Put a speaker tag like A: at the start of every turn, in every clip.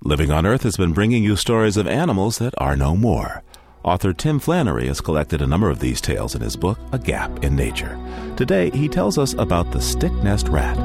A: Living on Earth has been bringing you stories of animals that are no more. Author Tim Flannery has collected a number of these tales in his book, A Gap in Nature. Today, he tells us about the stick-nest rat.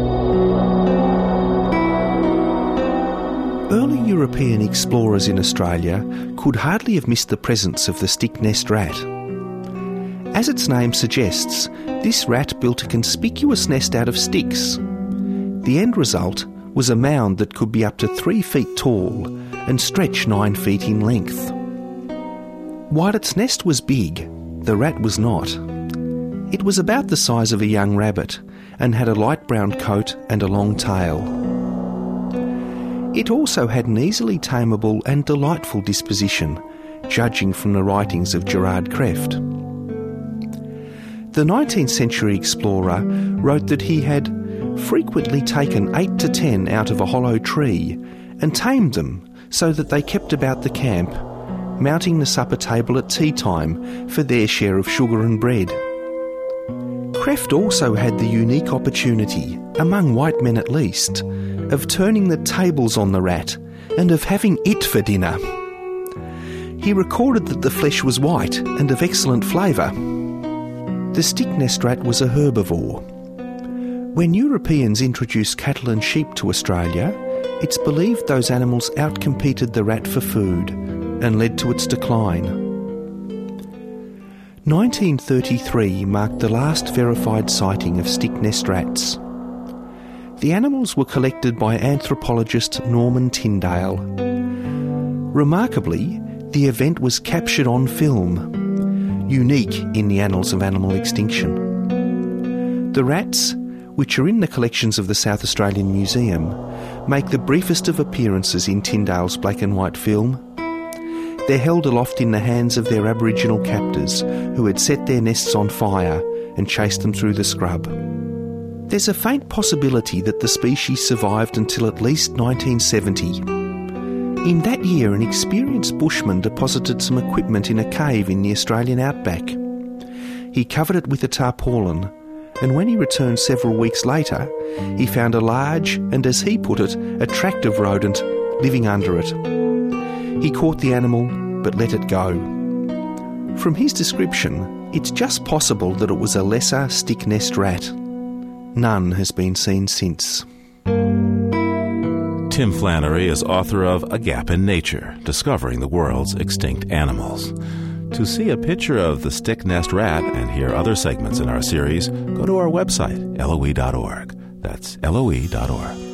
B: Early European explorers in Australia could hardly have missed the presence of the stick-nest rat. As its name suggests, this rat built a conspicuous nest out of sticks. The end result was a mound that could be up to 3 feet tall and stretch 9 feet in length. While its nest was big, the rat was not. It was about the size of a young rabbit and had a light brown coat and a long tail. It also had an easily tameable and delightful disposition, judging from the writings of Gerard Krefft. The 19th century explorer wrote that he had frequently taken 8 to 10 out of a hollow tree and tamed them so that they kept about the camp, mounting the supper table at tea time for their share of sugar and bread. Krefft also had the unique opportunity, among white men at least, of turning the tables on the rat and of having it for dinner. He recorded that the flesh was white and of excellent flavour. The stick-nest rat was a herbivore. When Europeans introduced cattle and sheep to Australia, it's believed those animals outcompeted the rat for food and led to its decline. 1933 marked the last verified sighting of stick-nest rats. The animals were collected by anthropologist Norman Tyndale. Remarkably, the event was captured on film, unique in the annals of animal extinction. The rats, which are in the collections of the South Australian Museum, make the briefest of appearances in Tyndale's black and white film. They're held aloft in the hands of their Aboriginal captors who had set their nests on fire and chased them through the scrub. There's a faint possibility that the species survived until at least 1970. In that year, an experienced bushman deposited some equipment in a cave in the Australian outback. He covered it with a tarpaulin, and when he returned several weeks later, he found a large and, as he put it, attractive rodent living under it. He caught the animal, but let it go. From his description, it's just possible that it was a lesser stick-nest rat. None has been seen since.
A: Tim Flannery is author of A Gap in Nature, Discovering the World's Extinct Animals. To see a picture of the stick-nest rat and hear other segments in our series, go to our website, LOE.org. That's LOE.org.